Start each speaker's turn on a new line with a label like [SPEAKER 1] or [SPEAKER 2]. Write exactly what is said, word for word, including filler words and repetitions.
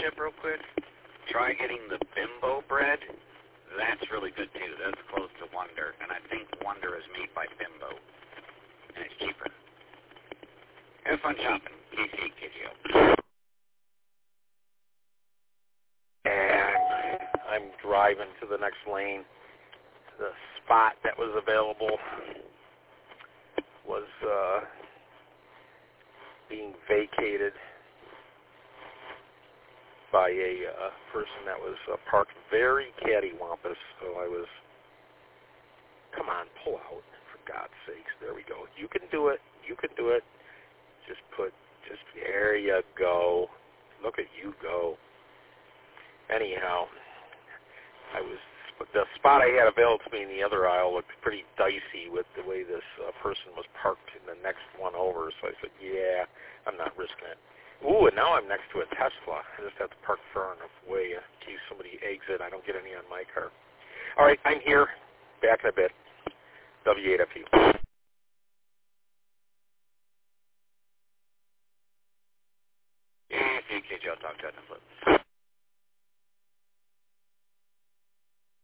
[SPEAKER 1] chip real quick? Try getting the Bimbo bread. That's really good, too. That's close to Wonder, and I think Wonder is made by Bimbo, and it's cheaper. Have fun shopping. K C K G O.
[SPEAKER 2] And I'm driving to the next lane. The spot that was available was uh, being vacated by a uh, person that was uh, parked very cattywampus. So I was, come on, pull out, for God's sakes. There we go. You can do it. You can do it. Just put, just, there you go. Look at you go. Anyhow, I was, the spot I had available to me in the other aisle looked pretty dicey with the way this uh, person was parked in the next one over. So I said, yeah, I'm not risking it. Ooh, and now I'm next to a Tesla. I just have to park far enough away in case somebody eggs it. I don't get any on my car. All right, I'm here. Back in a bit. W eight F U.
[SPEAKER 1] Yeah, K J, I'll talk to you on the flip.